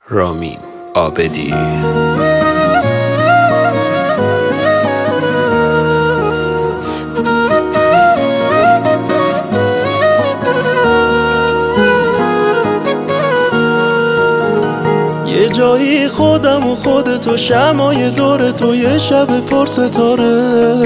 رامین عابدی. یه جایی خودم و خودتو، شمعای دور تو، یه شب پر ستاره،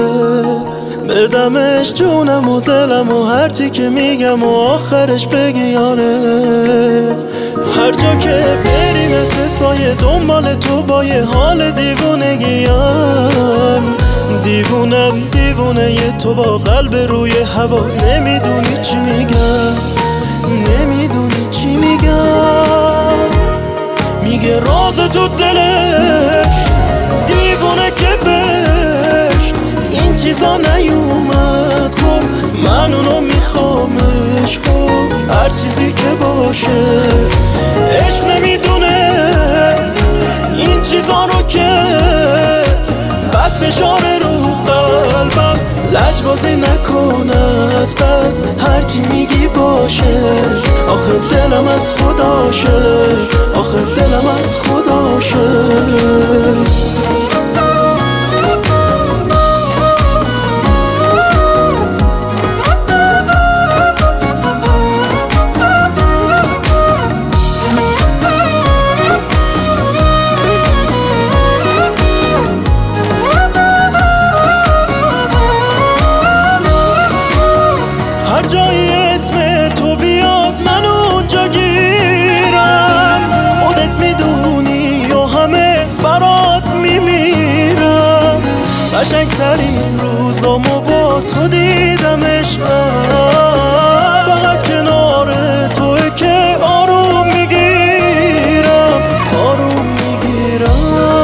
بدمش جونم و دلم و هرچی که میگم و آخرش بگی آره. هر جا که بری مثل سایه دنبال تو، با یه حال دیوونگیم، دیوونم دیوونه یه تو با قلب روی هوا. نمیدونی چی میگم، نمیدونی چی میگم. میگه راز تو دلش دیوونه که بهش این چیزا نیومد. خب من اونو میخوامش، خب هر چیزی که باشه. عشق نمیدونه این چیزا رو که بعد فشاره رو قلبم. لجبازی نکنه از پس هرچی میگی باشه. آخه دلم از خداشه، آخه دلم از خداشه. هر جایی اسم تو بیاد من اونجا گیرم. خودت میدونی و همه برات میمیرم. قشنگترین روزامو با تو دیدم عشقم. فقط کنار توه که آروم میگیرم، آروم میگیرم.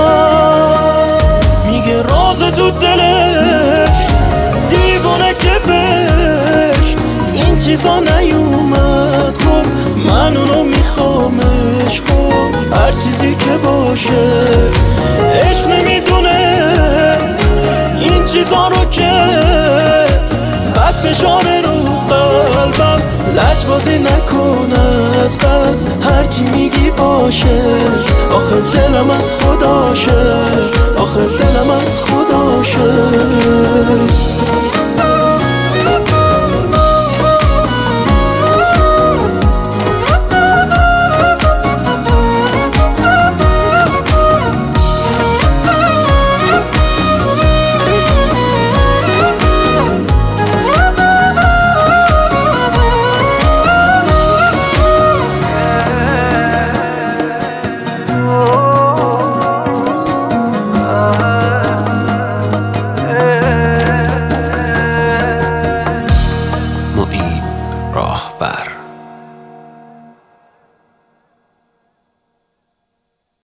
میگه راز تو دلش دیوونه که بهش این چیزا نیومد. خب من اونو میخوامش، خب هر چیزی که باشه. عشق نمیدونه این چیزا رو که بعد فشاره رو قلبم. لجبازی نکنه از قصد هرچی میگی باشه. آخه دلم از خداشه، آخه دلم از خداشه.